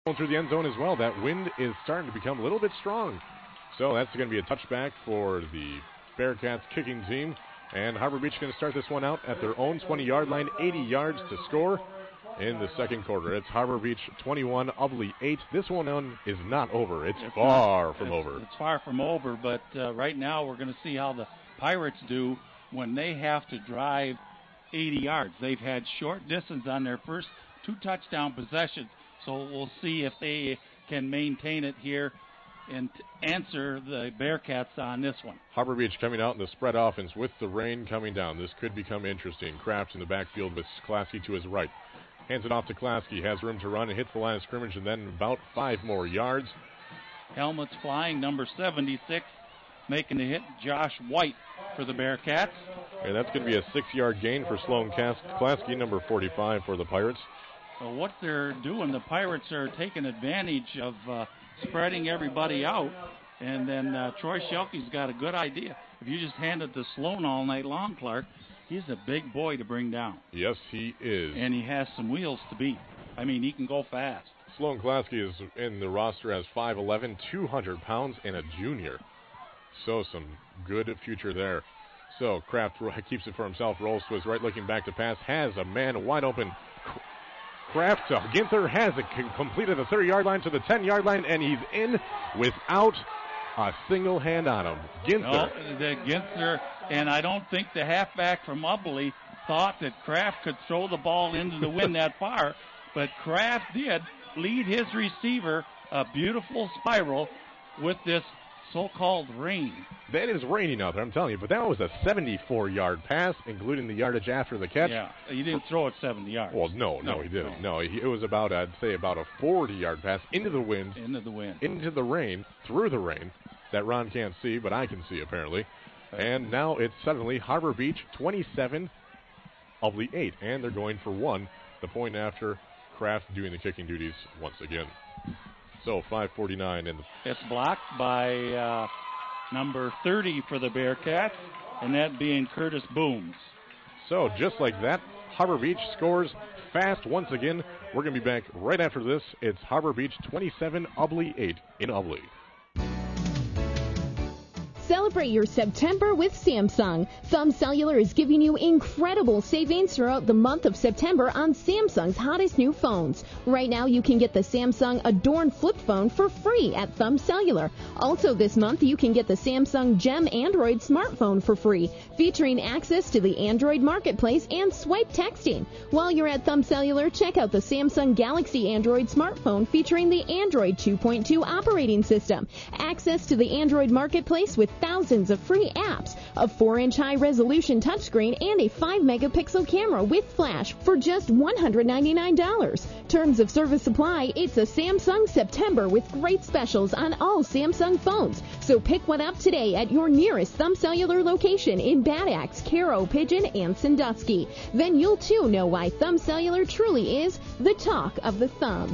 Going through the end zone as well. That wind is starting to become a little bit strong. So that's going to be a touchback for the Bearcats kicking team. And Harbor Beach going to start this one out at their own 20-yard line, 80 yards to score in the second quarter. It's Harbor Beach 21, Ubly 8. This one is not over. It's far from over. It's far from over, but right now we're going to see how the Pirates do when they have to drive 80 yards. They've had short distance on their first 2 touchdown possessions, so we'll see if they can maintain it here and answer the Bearcats on this one. Harbor Beach coming out in the spread offense with the rain coming down. This could become interesting. Kraft in the backfield with Klasky to his right. Hands it off to Klasky. Has room to run and hits the line of scrimmage and then about 5 more yards. Helmets flying, number 76, making the hit, Josh White for the Bearcats. And that's going to be a 6-yard gain for Sloan Klasky, number 45 for the Pirates. So what they're doing, the Pirates are taking advantage of spreading everybody out, and then Troy Shelke's got a good idea. If you just hand it to Sloan all night long, Clark, he's a big boy to bring down. Yes, he is. And he has some wheels to beat. I mean, he can go fast. Sloan Klasky is in the roster as 5'11", 200 pounds, and a junior. So some good future there. So Kraft keeps it for himself, rolls to his right, looking back to pass, has a man wide open. Kraft, Ginther has it completed the 30-yard line to the 10-yard line, and he's in without a single hand on him. Ginther, and I don't think the halfback from Ubly thought that Kraft could throw the ball into the wind that far, but Kraft did lead his receiver a beautiful spiral with this so-called rain. That is raining out there, I'm telling you, but that was a 74-yard pass, including the yardage after the catch. Yeah, he didn't throw it 70 yards. Well, no, he didn't. No, it was about, I'd say, about a 40-yard pass into the wind. Into the rain, through the rain, that Ron can't see, but I can see, apparently. And now it's suddenly Harbor Beach 27, Ubly 8, and they're going for 1, the point after Kraft doing the kicking duties once again. So 5:49 in the. It's blocked by number 30 for the Bearcats, and that being Curtis Booms. So just like that, Harbor Beach scores fast once again. We're going to be back right after this. It's Harbor Beach 27, Ubly 8 in Ubly. Celebrate your September with Samsung. Thumb Cellular is giving you incredible savings throughout the month of September on Samsung's hottest new phones. Right now, you can get the Samsung Adorn flip phone for free at Thumb Cellular. Also this month, you can get the Samsung Gem Android smartphone for free, featuring access to the Android marketplace and swipe texting. While you're at Thumb Cellular, check out the Samsung Galaxy Android smartphone featuring the Android 2.2 operating system, access to the Android marketplace with thousands of free apps, a 4-inch high-resolution touchscreen, and a 5-megapixel camera with flash for just $199. Terms of service apply. It's a Samsung September with great specials on all Samsung phones. So pick one up today at your nearest Thumb Cellular location in Bad Axe, Caro, Pigeon, and Sandusky. Then you'll too know why Thumb Cellular truly is the talk of the thumb.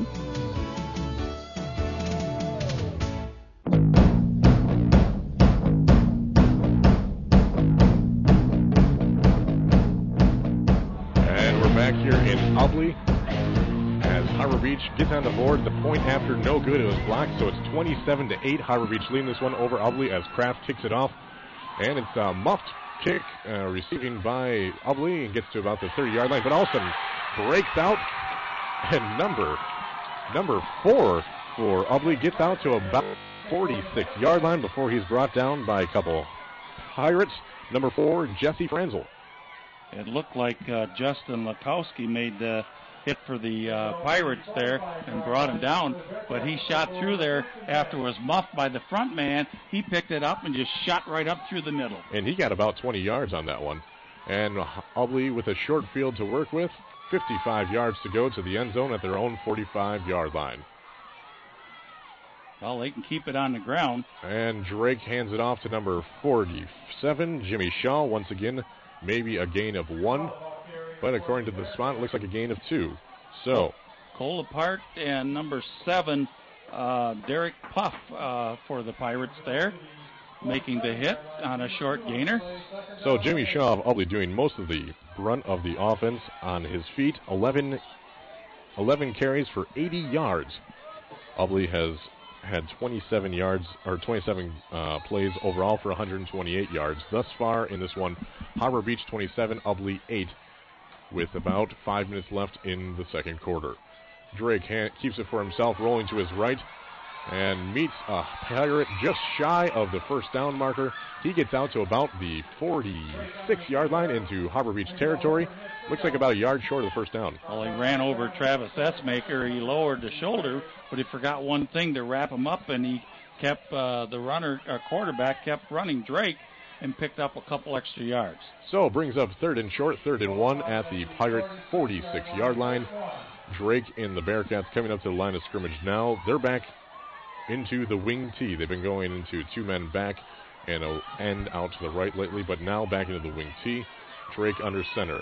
Here in Ubly, as Harbor Beach gets on the board, the point after no good. It was blocked, so it's 27-8. Harbor Beach leading this one over Ubly as Kraft kicks it off, and it's a muffed kick, receiving by Ubly, and gets to about the 30-yard line, but Olsen breaks out, and number 4 for Ubly gets out to about 46-yard line before he's brought down by a couple Pirates. Number 4, Jesse Franzel. It looked like Justin Lakowski made the hit for the Pirates there and brought him down, but he shot through there after it was muffed by the front man. He picked it up and just shot right up through the middle. And he got about 20 yards on that one. And Ubly with a short field to work with, 55 yards to go to the end zone at their own 45-yard line. Well, they can keep it on the ground. And Drake hands it off to number 47, Jimmy Shaw, once again. Maybe a gain of 1, but according to the spot, it looks like a gain of 2. So, Cole apart and number 7, Derek Puff for the Pirates there, making the hit on a short gainer. So Jimmy Shaw of Ubly doing most of the brunt of the offense on his feet. 11 carries for 80 yards. Ubly has had 27 yards, or 27 plays overall for 128 yards. Thus far in this one, Harbor Beach 27, Ubly 8, with about 5 minutes left in the second quarter. Drake keeps it for himself, rolling to his right, and meets a Pirate just shy of the first down marker. He gets out to about the 46-yard line into Harbor Beach territory. Looks like about a yard short of the first down. Well, he ran over Travis Essmaker. He lowered the shoulder, but he forgot one thing to wrap him up, and he kept the quarterback kept running Drake and picked up a couple extra yards. So brings up 3rd and short, 3rd and 1 at the Pirate 46-yard line. Drake and the Bearcats coming up to the line of scrimmage now. They're back into the wing T. They've been going into 2 men back and an end out to the right lately, but now back into the wing T. Drake under center.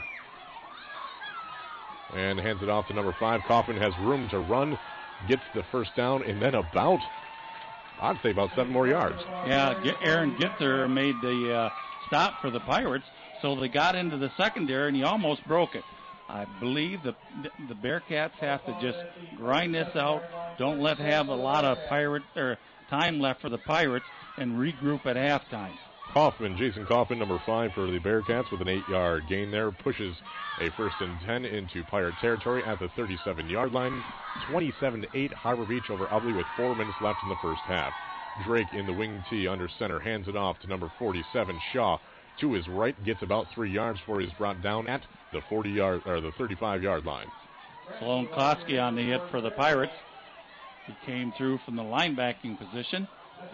And hands it off to number 5. Kaufman has room to run, gets the first down, and then I'd say about 7 more yards. Yeah, Aaron Gitzer made the stop for the Pirates, so they got into the secondary, and he almost broke it. I believe the Bearcats have to just grind this out. Don't have a lot of time left for the Pirates, and regroup at halftime. Jason Kaufman, number 5 for the Bearcats, with an 8-yard gain there, pushes a 1st and 10 into Pirate territory at the 37-yard line. 27-8 Harbor Beach over Ubly with 4 minutes left in the first half. Drake in the wing T under center, hands it off to number 47, Shaw. To his right, gets about 3 yards before he's brought down at the 35-yard line. Sloan Klosky on the hit for the Pirates. He came through from the linebacking position.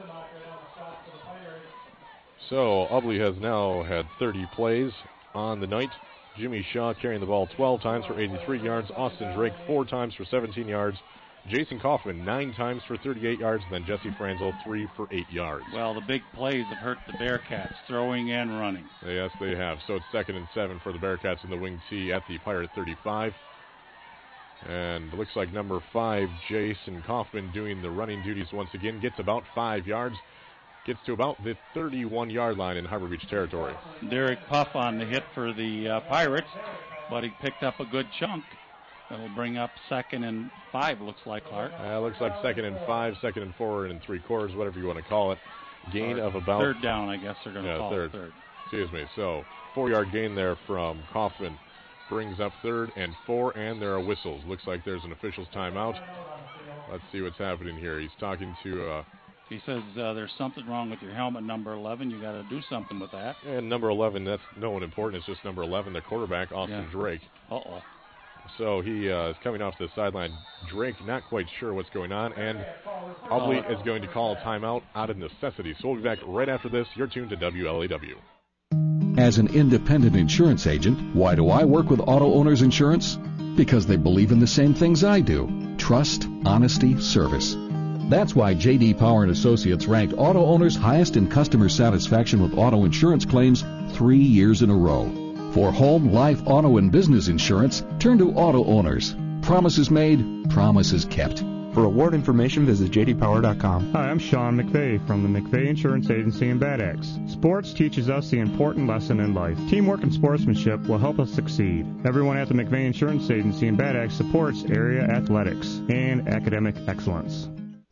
So Ubly has now had 30 plays on the night. Jimmy Shaw carrying the ball 12 times for 83 yards. Austin Drake 4 times for 17 yards. Jason Kaufman 9 times for 38 yards. And then Jesse Franzel 3 for 8 yards. Well, the big plays have hurt the Bearcats, throwing and running. Yes, they have. So it's 2nd and 7 for the Bearcats in the wing T at the Pirate 35. And it looks like number 5, Jason Kaufman, doing the running duties once again. Gets about 5 yards. Gets to about the 31-yard line in Harbor Beach territory. Derek Puff on the hit for the Pirates, but he picked up a good chunk. That'll bring up 2nd and 5, looks like, Clark. Looks like 2nd and 5, 2nd and 4 and 3/4, whatever you want to call it. Gain of about... 3rd down, I guess they're going to call it third. Excuse me. So 4-yard gain there from Kaufman. Brings up 3rd and 4, and there are whistles. Looks like there's an official's timeout. Let's see what's happening here. He's talking to... He says there's something wrong with your helmet, number 11. You got to do something with that. And number 11, that's no one important. It's just number 11, the quarterback, Austin Drake. Uh-oh. So he is coming off the sideline. Drake not quite sure what's going on, and Ubly is going to call a timeout out of necessity. So we'll be back right after this. You're tuned to WLAW. As an independent insurance agent, why do I work with Auto Owners Insurance? Because they believe in the same things I do. Trust, honesty, service. That's why J.D. Power & Associates ranked Auto Owners highest in customer satisfaction with auto insurance claims 3 years in a row. For home, life, auto, and business insurance, turn to Auto Owners. Promises made, promises kept. For award information, visit jdpower.com. Hi, I'm Sean McVeigh from the McVeigh Insurance Agency in Bad Axe. Sports teaches us the important lesson in life. Teamwork and sportsmanship will help us succeed. Everyone at the McVeigh Insurance Agency in Bad Axe supports area athletics and academic excellence.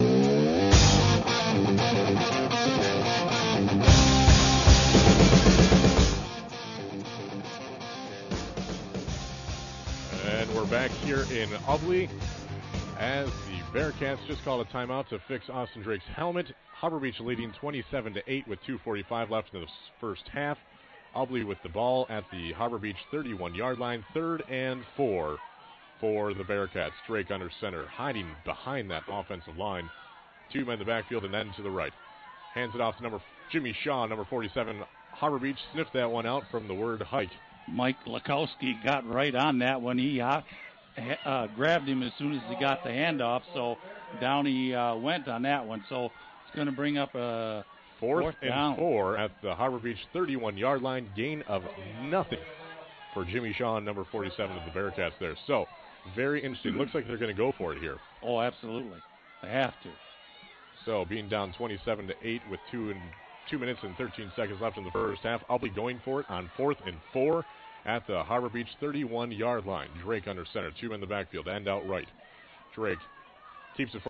And we're back here in Ubly as the Bearcats just called a timeout to fix Austin Drake's helmet. Harbor Beach leading 27-8 with 2:45 left in the first half. Ubly with the ball at the Harbor Beach 31-yard line, 3rd and 4 for the Bearcats. Drake under center, hiding behind that offensive line. 2 men in the backfield and then to the right. Hands it off to Jimmy Shaw, number 47. Harbor Beach sniffed that one out from the word hike. Mike Lakowski got right on that one. He grabbed him as soon as he got the handoff, so down he went on that one. So it's going to bring up a fourth and 4 at the Harbor Beach 31-yard line. Gain of nothing for Jimmy Shaw, number 47 of the Bearcats there. So very interesting. Looks like they're going to go for it here. Oh, absolutely. They have to. So being down 27-8 with 2 minutes and 13 seconds left in the first half. I'll be going for it on 4th and 4 at the Harbor Beach 31-yard line. Drake under center, 2 in the backfield, end out right. Drake keeps it